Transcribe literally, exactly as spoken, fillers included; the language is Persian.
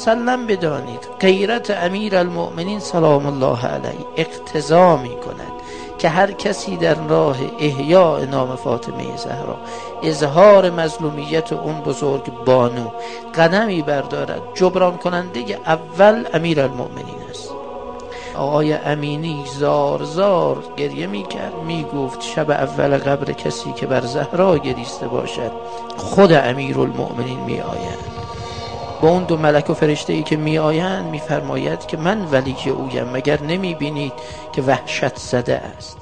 مسلم بدانید غیرت امیر المؤمنین سلام الله علیه اقتضا می کند که هر کسی در راه احیاء نام فاطمه زهرا، اظهار مظلومیت اون بزرگ بانو قدمی بردارد، جبران کننده اول امیر المؤمنین است. آقای امینی زار زار گریه می کرد، می گفت شب اول قبر کسی که بر زهرا گریسته باشد خود امیر المؤمنین می آید. با اون دو ملک و فرشته ای که می آیند می فرماید که من ولی اویم، مگر نمی بینید که وحشت زده است.